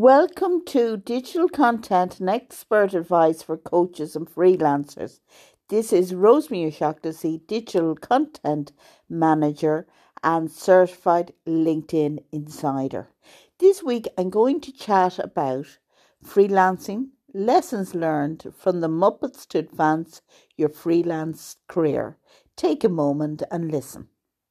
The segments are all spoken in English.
Welcome to Digital Content and Expert Advice for Coaches and Freelancers. This is Rosemary O'Shaughnessy, Digital Content Manager and Certified LinkedIn Insider. This week I'm going to chat about freelancing, lessons learned from the Muppets to advance your freelance career. Take a moment and listen.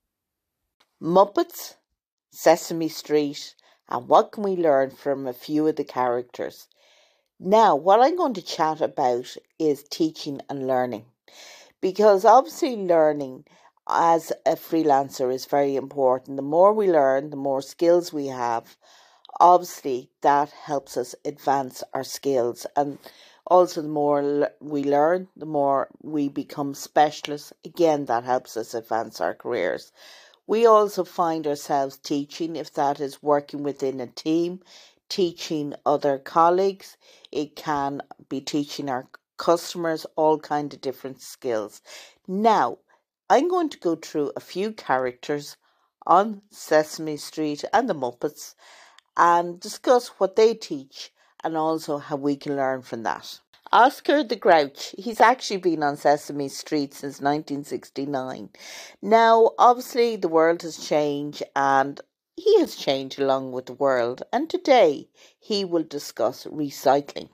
Muppets, Sesame Street, and what can we learn from a few of the characters? Now, what I'm going to chat about is teaching and learning, because obviously learning as a freelancer is very important. The more we learn, the more skills we have. Obviously, that helps us advance our skills, and also the more we learn, the more we become specialists. Again, that helps us advance our careers. We also find ourselves teaching, if that is working within a team, teaching other colleagues. It can be teaching our customers all kinds of different skills. Now, I'm going to go through a few characters on Sesame Street and the Muppets and discuss what they teach and also how we can learn from that. Oscar the Grouch, he's actually been on Sesame Street since 1969. Now, obviously, the world has changed and he has changed along with the world. And today, he will discuss recycling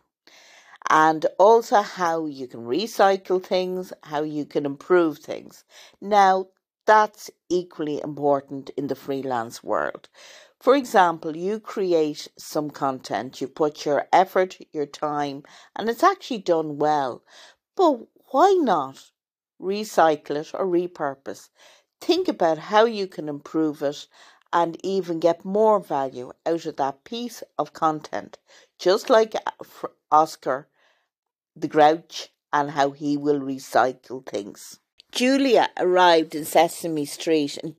and also how you can recycle things, how you can improve things. Now, that's equally important in the freelance world. For example, you create some content, you put your effort, your time, and it's actually done well. But why not recycle it or repurpose? Think about how you can improve it and even get more value out of that piece of content, just like Oscar the Grouch and how he will recycle things. Julia arrived in Sesame Street in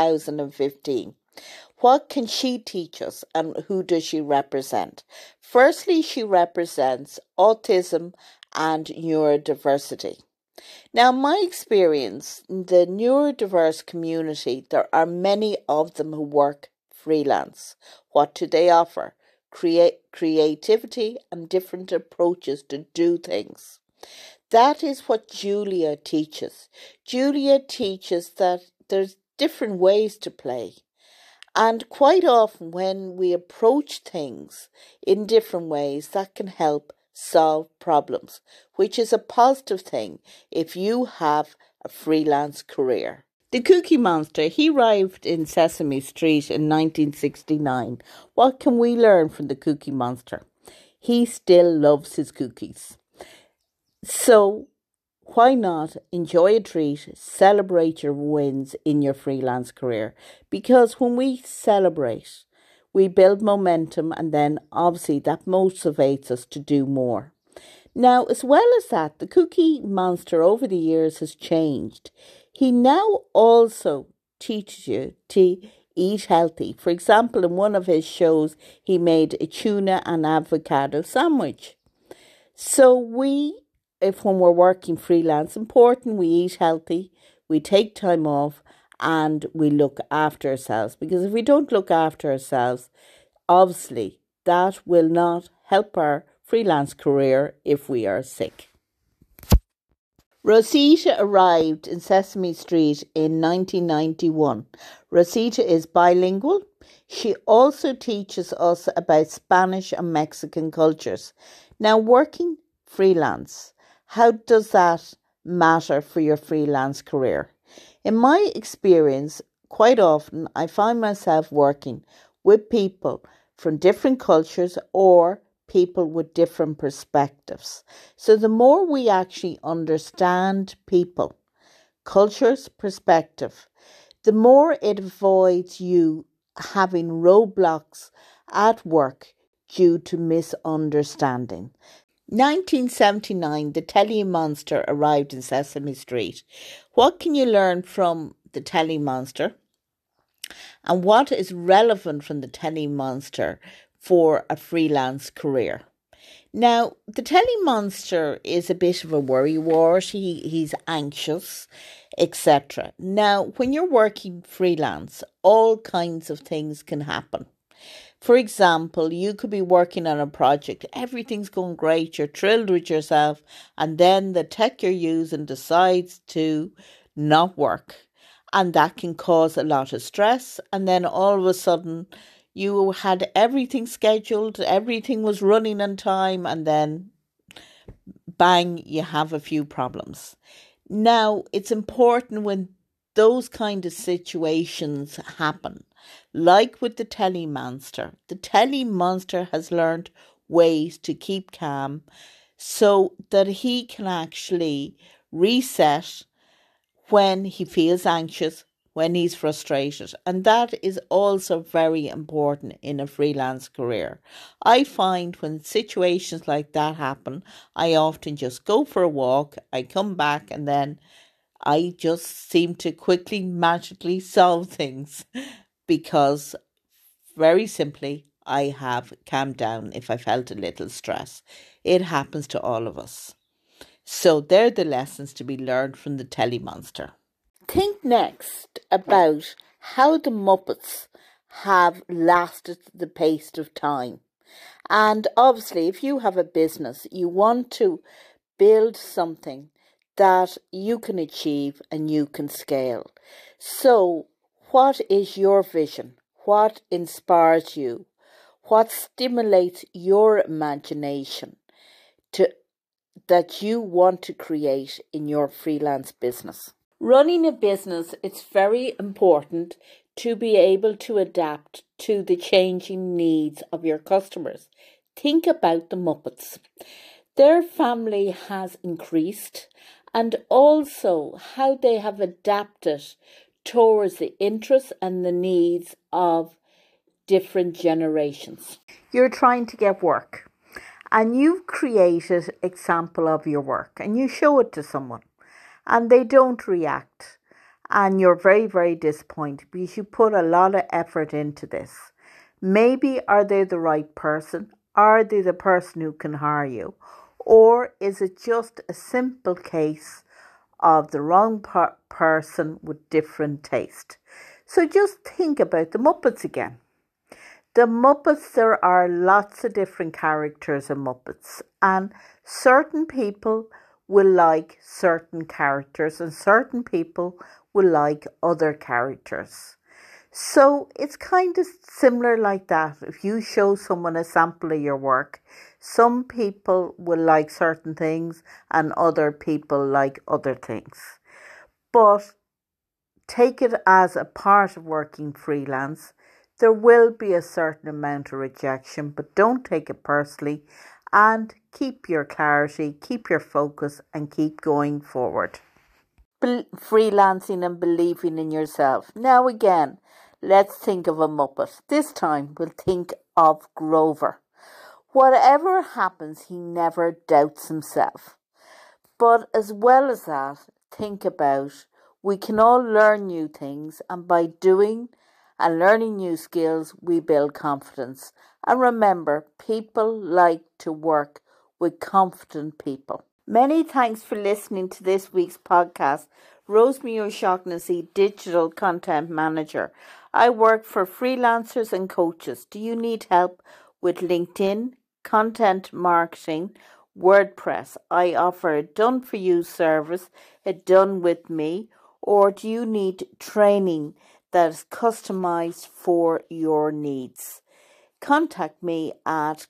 2015. What can she teach us and who does she represent? Firstly, she represents autism and neurodiversity. Now, in my experience, in the neurodiverse community, there are many of them who work freelance. What do they offer? Creativity and different approaches to do things. That is what Julia teaches. Julia teaches that there's different ways to play. And quite often when we approach things in different ways, that can help solve problems, which is a positive thing if you have a freelance career. The Cookie Monster, he arrived in Sesame Street in 1969. What can we learn from the Cookie Monster? He still loves his cookies. So why not enjoy a treat, celebrate your wins in your freelance career? Because when we celebrate, we build momentum and then obviously that motivates us to do more. Now, as well as that, the Cookie Monster over the years has changed. He now also teaches you to eat healthy. For example, in one of his shows, he made a tuna and avocado sandwich. So if when we're working freelance, important we eat healthy, we take time off and we look after ourselves. Because if we don't look after ourselves, obviously that will not help our freelance career if we are sick. Rosita arrived in Sesame Street in 1991. Rosita is bilingual. She also teaches us about Spanish and Mexican cultures. Now, working freelance, how does that matter for your freelance career? In my experience, quite often I find myself working with people from different cultures or people with different perspectives. So the more we actually understand people, cultures, perspective, the more it avoids you having roadblocks at work due to misunderstanding. 1979, the Telly Monster arrived in Sesame Street. What can you learn from the Telly Monster? And what is relevant from the Telly Monster for a freelance career? Now, the Telly Monster is a bit of a worrywart. He's anxious, etc. Now, when you're working freelance, all kinds of things can happen. For example, you could be working on a project, everything's going great, you're thrilled with yourself, and then the tech you're using decides to not work. And that can cause a lot of stress. And then all of a sudden, you had everything scheduled, everything was running on time, and then bang, you have a few problems. Now, it's important when those kind of situations happen, like with the telly monster has learned ways to keep calm so that he can actually reset when he feels anxious, when he's frustrated. And that is also very important in a freelance career. I find when situations like that happen, I often just go for a walk, I come back, and then I just seem to quickly, magically solve things because very simply, I have calmed down if I felt a little stress. It happens to all of us. So they're the lessons to be learned from the telly monster. Think next about how the Muppets have lasted the pace of time. And obviously, if you have a business, you want to build something that you can achieve and you can scale. So, what is your vision? What inspires you? What stimulates your imagination to that you want to create in your freelance business? Running a business, it's very important to be able to adapt to the changing needs of your customers. Think about the Muppets. Their family has increased, and also how they have adapted towards the interests and the needs of different generations. You're trying to get work, and you've created an example of your work, and you show it to someone, and they don't react, and you're very, very disappointed because you put a lot of effort into this. Maybe are they the right person? Are they the person who can hire you? Or is it just a simple case of the wrong person with different taste? So just think about the Muppets again. The Muppets, there are lots of different characters in Muppets, and certain people will like certain characters and certain people will like other characters. So it's kind of similar like that. If you show someone a sample of your work, some people will like certain things and other people like other things. But take it as a part of working freelance. There will be a certain amount of rejection, but don't take it personally and keep your clarity, keep your focus and keep going forward. Freelancing and believing in yourself. Now again, let's think of a Muppet. This time we'll think of Grover. Whatever happens, he never doubts himself. But as well as that, think about we can all learn new things, and by doing and learning new skills, we build confidence. And remember, people like to work with confident people. Many thanks for listening to this week's podcast. Rosemary O'Shaughnessy, Digital Content Manager. I work for freelancers and coaches. Do you need help with LinkedIn, content marketing, WordPress? I offer a done-for-you service, a done with me, or do you need training that is customized for your needs? Contact me at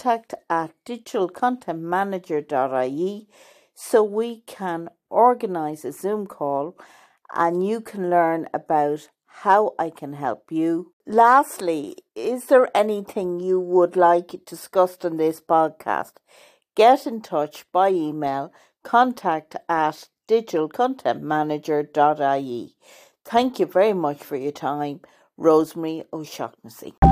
contact@digitalcontentmanager.ie so we can organize a Zoom call and you can learn about how I can help you. Lastly, is there anything you would like discussed on this podcast? Get in touch by email, contact@digitalcontentmanager.ie. Thank you very much for your time. Rosemary O'Shaughnessy.